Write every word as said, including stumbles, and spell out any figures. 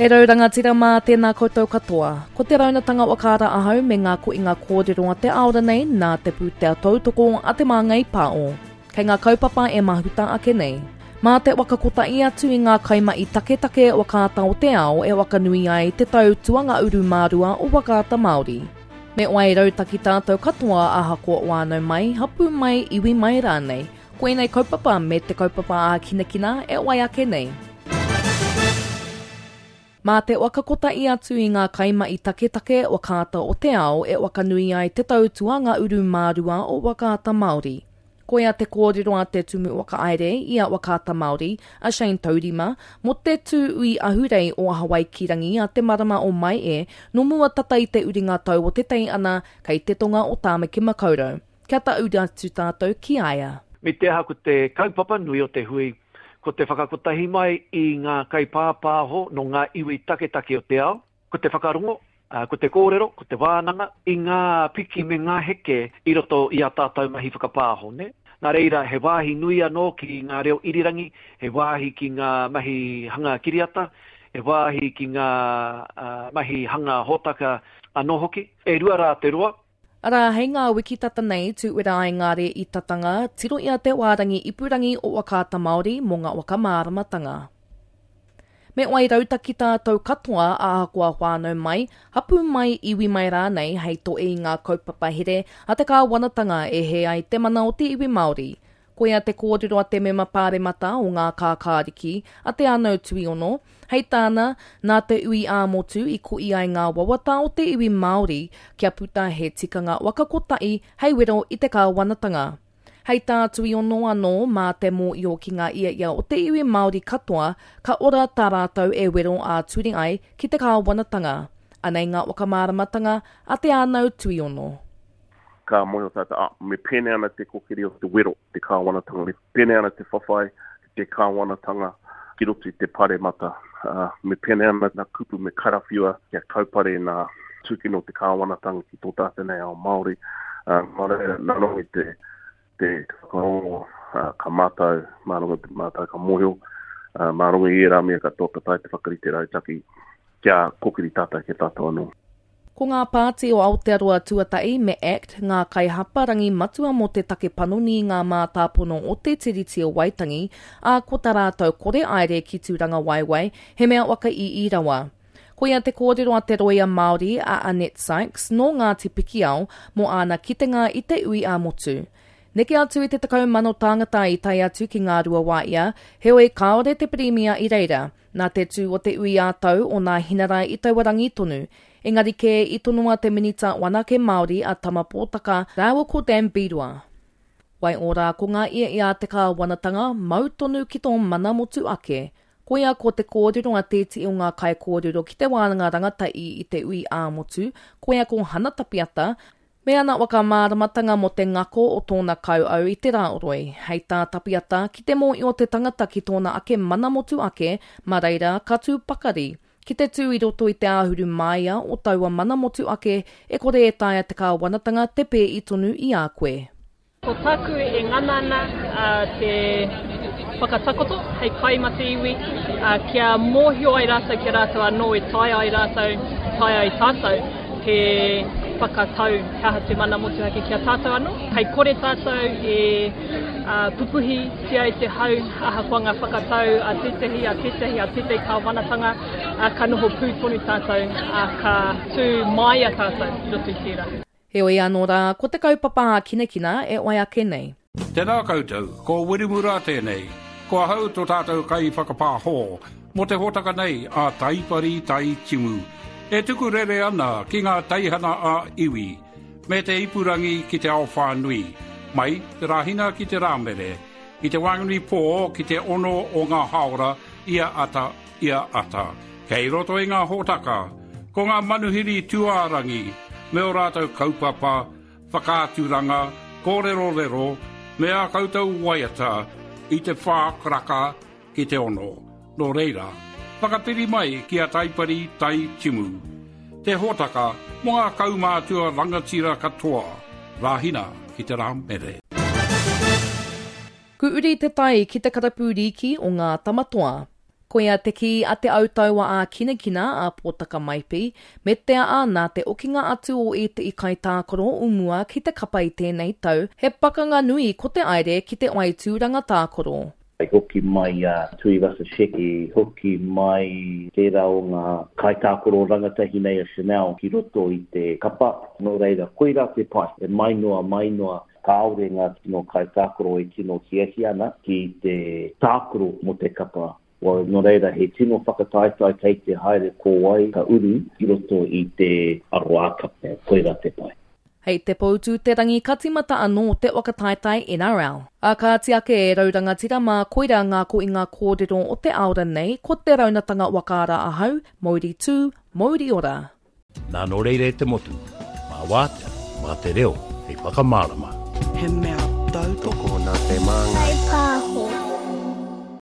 E raurangatira mā tēnā koutou katoa. Ko te raunatanga wakara ahau me ngā kuinga kōrero te aora nei nā te pūtea tautoko a te māngai pāo. Kei ngā kaupapa e mahuta ake nei. Mā te wakakota i atu i ngā kaima i taketake wakata o te ao e wakanui ai te tau tuanga uru mārua o wakata Māori. Me oai rautaki tātou katoa aha ko wānau mai, hapu mai, iwi mai rānei. Koenei kaupapa me te kaupapa a kinakina e oai ake nei. Mā te wakakota i atu i ngā kaima i taketake wakata o te ao e wakanui ai te tautuanga uru mārua o wakata Māori. Koea te kōrero a te tumu wakaare i a wakata Māori, a Shane Taurima, mo te tū ui ahurei o Hawaii Kirangi a te marama o mai e, no mua tata i te uri ngā tau o te tei ana kei te tonga o Tāmaki Makaurau. Kia ta uri atu tātou ki aia. Me te aha ko te kaupapa nui o te hui, ko te whakakotahi mai i ngā kaipāpāho no ngā iwi taketake o te ao, ko te whakarongo, uh, ko te kōrero, ko te wānanga, i ngā piki me ngā heke i roto i a tātou mahi whakapāho, ne? Nā reira, he wāhi nui anō ki ngā reo irirangi, he wāhi ki ngā mahi hanga kiriata, he wāhi ki ngā uh, mahi hanga hōtaka anō hoki. E rua rā te roa. Ara, hei ngā wiki tata nei tu wera ai ngāre i tatanga, tiro ia te wārangi ipurangi o wakata Māori mō ngā wakamāramatanga. Me oai rautaki tātou katoa a ahakoa whānau mai, hapu mai iwi mai rānei hei to e ngā kaupapa here a te kāwanatanga e he ai te mana o te iwi Māori. Koea te kōrero a te mema pāremata o ngā kākāriki a te anau tui ono, hei tāna nā te ui āmotu i ko i ai ngā wawata o te iwi Māori kia puta he tikanga wakakotai hei wero i te kāwanatanga. Hei tā tui ono anō mā te mō i o ki ngā ia ia o te iwi Māori katoa ka ora tā rātou e wero a turi ai ki te kāwanatanga. Anei ngā wakamāramatanga a te anau tui ono. Ka moe o tata, ah, me pene ana te kokiri o te wero, te kāwanatanga, me pene ana te whawhai, te kāwanatanga, ki roto i te pare mata, uh, me pene ana nā kupu me karawhiua, kia kaupare nā tūkino te kāwanatanga ki tō tātenei ao Māori, uh, mare, nanongi te, te whakarongo, uh, ka mātau, mārongo te mātau ka moho, uh, mārongo i e rā mea ka tō tatai te whakarite rautaki, kia kokiri tātai ke tātou anō. Ko ngā pāti o Aotearoa tuatai me ACT, ngā kaihaparangi matua mo te take panoni ngā mātāpono o te tiriti o Waitangi, a ko tā rātou kore aere ki tūranga waiwai, he mea waka i i rawa. Koia te kōrero a te roia Māori a Annette Sykes no ngā te piki au mo ana kitenga i te ui a motu. Neke atu i te takau mano tāngata i tai atu ki ngā rua waia, heoi kaore te premia i reira, nā te tū o te ui a tau o ngā hinarai i tauarangi tonu. Engari ke i tonua te minita wanake Māori a Tamapōtaka rāua ko Dan Birua. Wai ora ko ngā ia ia te kā wanatanga mau tonu ki tō mana motu ake. Koia ko te kōrero a tēti o ngā kai kōrero ki te wānanga rangatai i te ui āmotu, koia ko hana tapiata, me ana waka māramatanga mo te ngako o tōna kau au i te rāoroi. Hei tā tapiata ki te mō i o te tangata ki tōna ake mana motu ake, mareira katu pakari. Ki te tū i roto i te āhuru māia o taua mana motu ake e kore e taia te kāwanatanga te pē i tonu i a koe. Ko taku e nganana uh, te whakatakoto hei kaima te iwi uh, kia mōhio ai rātou ki rātou anō e tai ai rātou, tai ai tātou he whakatau kia te mana motu ake kia tātou anō. Hei kore tātou e uh, pupuhi tia i te hau aha kua ngā whakatau a tetehi, a tetehi, a tetehi ka wanatanga a ka noho pūtonu tātou a ka tū mai a tātou roto i tira. Heoi anō rā, ko te kaupapa a kinekina e oai ake nei. Tēnā koutou, ko wirimura tēnei, ko hau tō tātou kai whakapāho, mo te hōtaka nei a taipari tai timu. E tuku rere ana ki ngā taihana a iwi, me te ipurangi ki te ao whānui, mai te rahina ki te rāmere, i te wanguni pō ki te ono o ngā haora, ia ata, ia ata. Kei roto i ngā hōtaka, ko ngā manuhiri tuārangi, me o rātou kaupapa, whakāturanga, kōrero-rero, me a koutou waiata, i te whākraka ki te ono. Nō reira, whakapiri mai ki a taipari tai timu. Te hōtaka, mo ngā kaumātua rangatira katoa, rāhina ki te rāmere. Ku uri te tai ki te karapūriki o ngā tamatoa. Ko ia te ki a te autaua a kina kina a Pōtaka Maipi, me te a nā te okinga atu o e te ikai tākoro umua ki te kapa i tēnei tau, he pakanga nui ko te aere ki te waitūranga tākoro. Ai hoki mai a uh, Tui Rasa Sheki, hoki mai te rao ngā kai tākoro rangatahi nei a Chanel ki roto i te kapa, no reira koira te pai, e mainoa mainoa ka aure ngā tino kai tākoro e tino hiahi ana ki te tākoro mo te kapa. Wa no reira he tino whakataitai kei te haere ko wai ka uru ki roto i te aroa kape, koira te pai. Hei te poutu te rangi katimata anō te wakataitai N R L. A ka tiake e rauranga tira mā koira ngā ko i ngā kōrero o te aora nei ko te raunatanga wakaara ahau, mauri tū, mauri ora. Nā no reire te motu, mā wātea, mā te reo, hei whakamārama. He mea tau toko nā te māngai. Hei pāho.